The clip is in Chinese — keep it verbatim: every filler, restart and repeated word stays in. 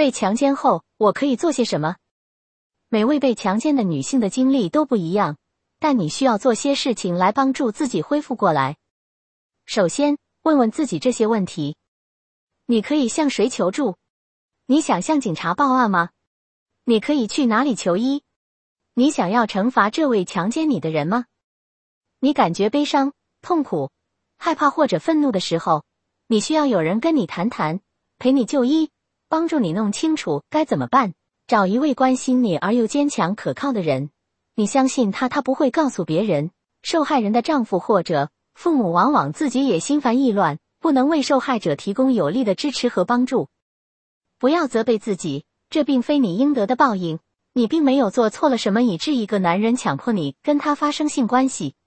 被强奸后，我可以做些什么？每位被强奸的女性的经历都不一样，但你需要做些事情来帮助自己恢复过来。首先，问问自己这些问题：你可以向谁求助？你想向警察报案吗？你可以去哪里求医？你想要惩罚这位强奸你的人吗？你感觉悲伤、痛苦、害怕或者愤怒的时候，你需要有人跟你谈谈，陪你就医，帮助你弄清楚该怎么办。找一位关心你而又坚强可靠的人，你相信他，他不会告诉别人。受害人的丈夫或者父母往往自己也心烦意乱，不能为受害者提供有力的支持和帮助。不要责备自己，这并非你应得的报应，你并没有做错了什么以致一个男人强迫你跟他发生性关系。